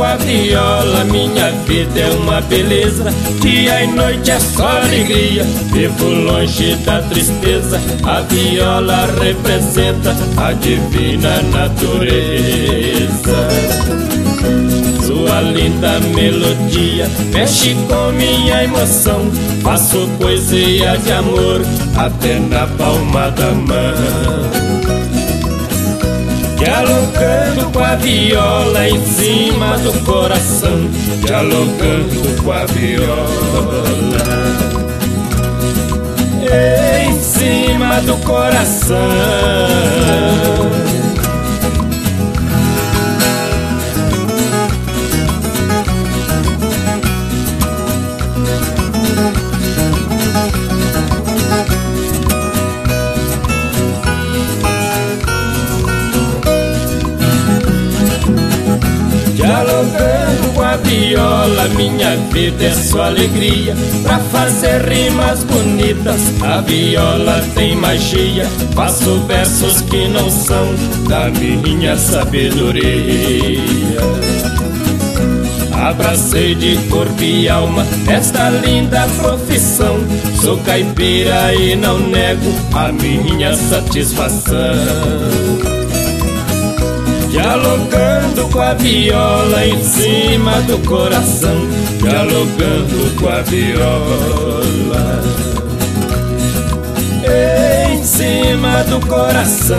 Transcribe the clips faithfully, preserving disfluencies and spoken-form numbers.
a viola, minha vida é uma beleza. Dia e noite é só alegria, vivo longe da tristeza. A viola representa a divina natureza. Sua linda melodia mexe com minha emoção. Faço poesia de amor até na palma da mão. Dialogando com a viola em cima do coração. Dialogando com a viola em cima do coração. Dialogando com a viola, minha vida é só alegria. Pra fazer rimas bonitas, a viola tem magia. Faço versos que não são da minha sabedoria. Abracei de corpo e alma esta linda profissão. Sou caipira e não nego a minha satisfação. Dialogando com a viola em cima do coração. Dialogando com a viola em cima do coração.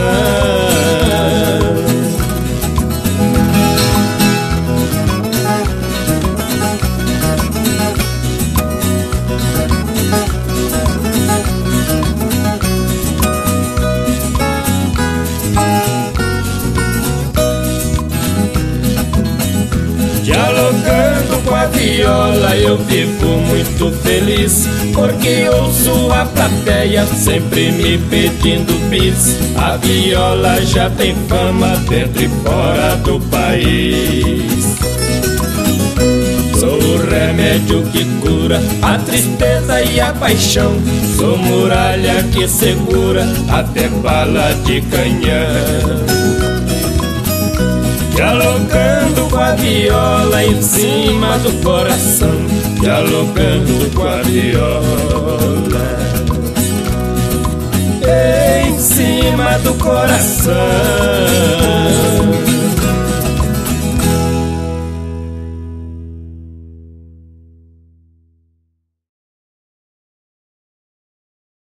Dialogando com a viola eu vivo muito feliz, porque ouço a plateia sempre me pedindo bis. A viola já tem fama dentro e fora do país. Sou o remédio que cura a tristeza e a paixão. Sou muralha que segura até bala de canhão. Dialogando com a viola em cima do coração. Dialogando com a viola em cima do coração.